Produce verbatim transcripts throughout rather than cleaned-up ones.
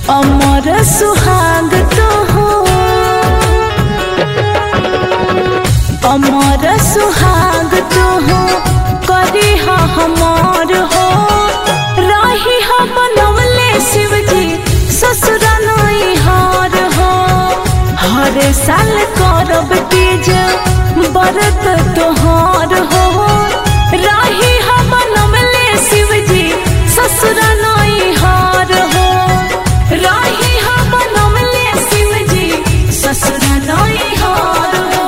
अमर सुहाग तो हो, अमर सुहाग तो हो, करी हा हमार हो, रही हा बनवले शिवजी ससुरा नई हार हो। हर साल करब तीज बरत तोहार हो, रही हा बनवले शिवजी ससुरा नई हार हो, रही हा बनवले शिवजी ससुरा नई हार हो।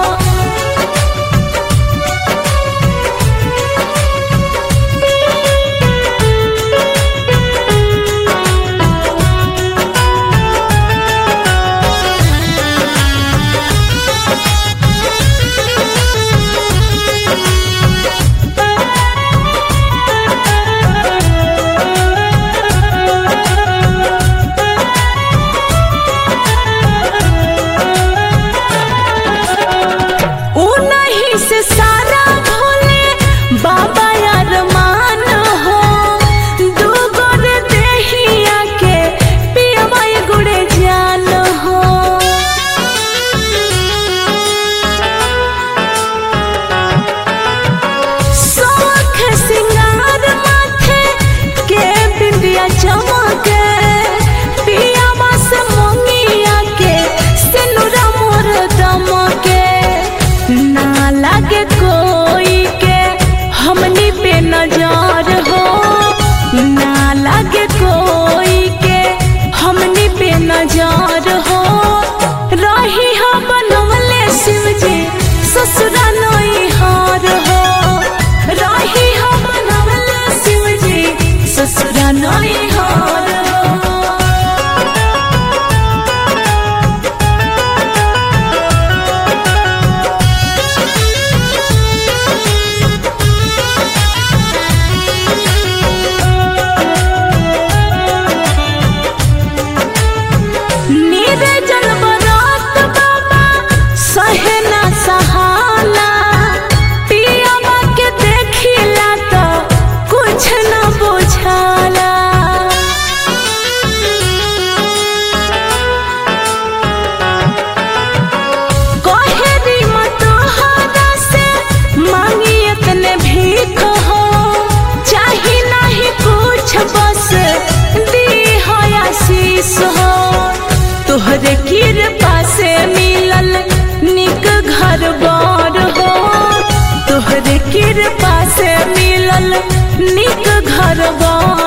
सारा भोले बाबा यार मान हो, दूगोर देहिया के पियवाई गुड़े जान हो। शौख सिंगार माथे के बिंदिया चमके, पियावा से मोंगिया के सिनुरा मोर दमके। ना लागे कोई के हमनी पे नजर हो, ना लागे कोई के हमनी पे नजर हो, रही हा बनवले शिवजी ससुरा नई हार हो, रही हा बनवले शिवजी ससुरा नई हार हो। निर्जल बरात बाबा सहे ना सहाला, पियावा के देखिला तो कुछ न बुझाला। कहेरी मतोहरा से मांगी इतने भीख हो, चाही नहीं कुछ बस दी हो आशीष हो। तोहरे कृपा से मिलल निक घर बार हो, तोहरे कृपा से मिलल निक घर बार